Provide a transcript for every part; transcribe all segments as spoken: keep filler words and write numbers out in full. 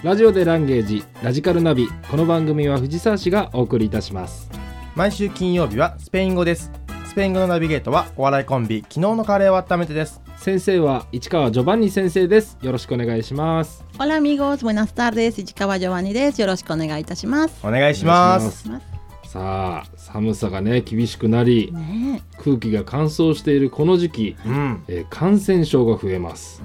ラジオでランゲージラジカルナビ。この番組は藤沢市がお送りいたします。 毎週金曜日はスペイン語です。スペイン語のナビゲートはお笑いコンビ昨日のカレーを温めてです。 先生は市川ジョバンニ先生です。よろしくお願いします。 Hola amigos, buenas tardes. 市川ジョバンニです。よろしくお願いいたします。 お願いします。 さあ、寒さがね厳しくなり、ね、空気が乾燥しているこの時期、うんえー、感染症が増えます、 うん、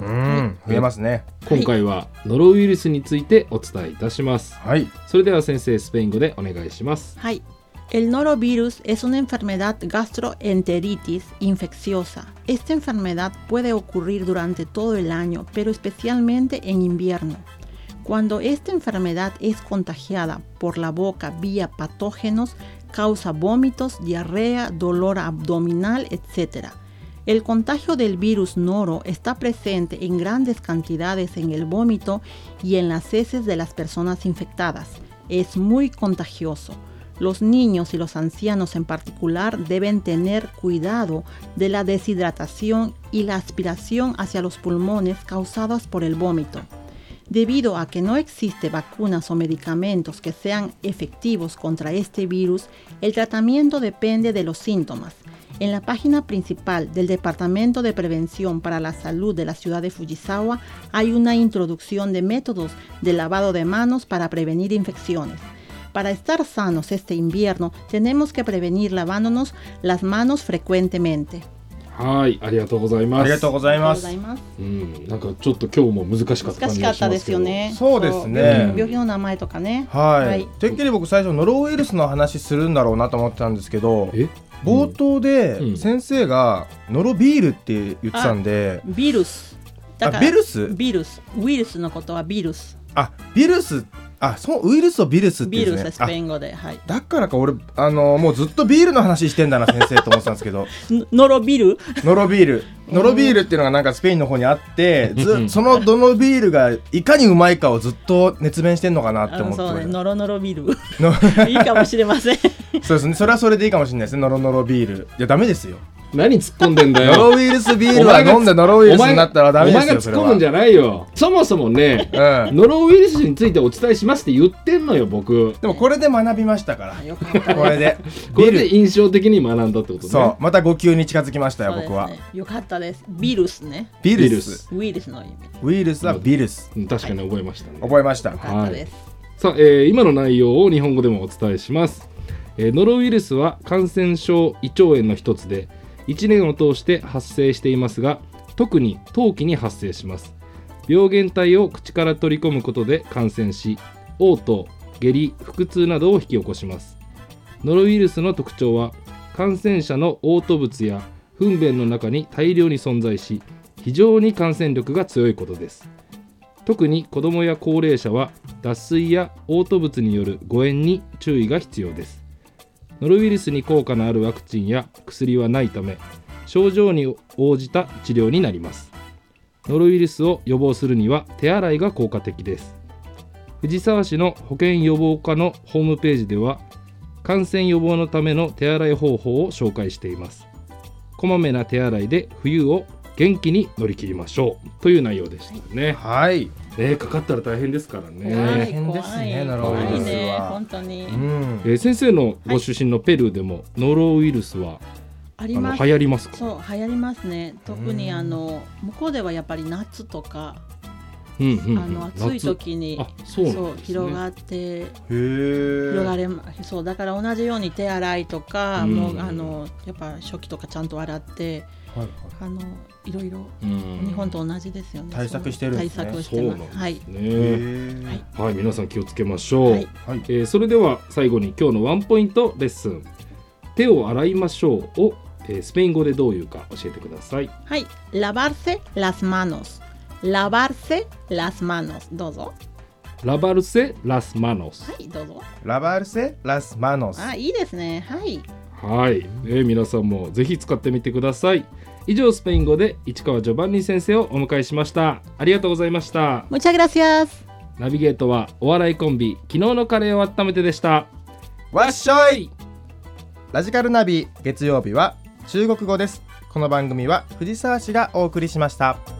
増えますね。 今回はノロウイルスについてお伝えいたします、はい、それでは先生スペイン語でお願いします。 はい。El norovirus es una enfermedad gastroenteritis infecciosa. Esta enfermedad puede ocurrir durante todo el año, pero especialmente en invierno. Cuando esta enfermedad es contagiada por la boca vía patógenos, causa vómitos, diarrea, dolor abdominal, etcétera. El contagio del virus noro está presente en grandes cantidades en el vómito y en las heces de las personas infectadas. Es muy contagioso. Los niños y los ancianos en particular deben tener cuidado de la deshidratación y la aspiración hacia los pulmones causadas por el vómito. Debido a que no existe vacunas o medicamentos que sean efectivos contra este virus, el tratamiento depende de los síntomas. En la página principal del Departamento de Prevención para la Salud de la ciudad de Fujisawa hay una introducción de métodos de lavado de manos para prevenir infecciones. Para estar sanos este invierno, tenemos que prevenir lavándonos las manos frecuentemente. はい、ありがとうございます。 ありがとうございます。 うん、なんかちょっと今日も難しかった感じがしますけど。難しかったですよね。 そうですね。 病気の名前とかね。 はい。はい、てっきり僕最初ノロウイルスの話するんだろうなと思ってたんですけど、え冒頭で先生がノロビールって言ってたんで、 うん、ビルス。 だからビルス？ ビルス。ウイルスのことはビルス。 あ、ビルス。あ、そうウイルスをビルスって言うんですね。 ビルススペイン語で、はい。 だからか俺あのもうずっとビールの話してんだな先生と思ってたんですけどノロビールノロビールノロビールっていうのがなんかスペインの方にあってずそのどのビールがいかにうまいかをずっと熱弁してんのかなって思って。 そうね、ノロノロビールいいかもしれませんそうですね、それはそれでいいかもしれないですね。ノロノロビール、いやダメですよ。 何突っ込んでんだよ。 ノロウイルスビールは飲んでノロウイルスになったらダメですよ。 お前が突っ込むんじゃないよ。そもそもね、うん、ノロウイルスについてお伝えしますって言ってんのよ僕。 でもこれで学びましたからよかったこれでこれで印象的に学んだってことね。 そう、またご級に近づきましたよ、ね、僕は。 よかったです。ビルスね。 ビルス。 ウイルスの意味。 ウイルスはビルス。 確かに覚えましたね。 覚えました。 よかったです。 はい、さあ、えー、今の内容を日本語でもお伝えします。えー、ノロウイルスは感染症胃腸炎の一つでいちねんを通して発生していますが、特に冬季に発生します。病原体を口から取り込むことで感染し、嘔吐、下痢、腹痛などを引き起こします。ノロウイルスの特徴は感染者の嘔吐物や糞便の中に大量に存在し、非常に感染力が強いことです。特に子どもや高齢者は脱水や嘔吐物による誤嚥に注意が必要です。ノロウイルスに効果のあるワクチンや薬はないため、症状に応じた治療になります。ノロウイルスを予防するには手洗いが効果的です。藤沢市の保健予防課のホームページでは、感染予防のための手洗い方法を紹介しています。こまめな手洗いで冬を元気に乗り切りましょうという内容でしたね。 はい。 ね、かかったら大変ですからね。 大変ですね、ノロウイルスは。 ね、本当に。 うん、えー、先生のご出身のペルーでも、はい、ノロウイルスはあります。 あの流行りますか？ そう流行りますね。特にあの向こうではやっぱり夏とか、 うんうんうん、 あの暑い時にそう、ね、そう広がって広がれそうだから同じように手洗いとか、うん、もうあのやっぱ初期とかちゃんと洗って、はいはい、あのいろいろ日本と同じですよね。 対策してるんですね。 対策してます。はい、 はいはい、皆さん気をつけましょう。はい、えー、それでは最後に今日のワンポイントレッスン。手を洗いましょうを、えー、スペイン語でどういうか教えてください。 はい、lavarse las manos。lavarse las manos。どうぞ。 lavarse las manos。 はい、どうぞ。 lavarse las manos。 あ、いいですね。はい。 はい、えー、皆さんもぜひ使ってみてください。以上、スペイン語で市川ジョバンニ先生をお迎えしました。ありがとうございました。 Muchas gracias。 ナビゲートはお笑いコンビ昨日のカレーを温めてでした。 わっしょい。ラジカルナビ月曜日は中国語です。この番組は藤沢市がお送りしました。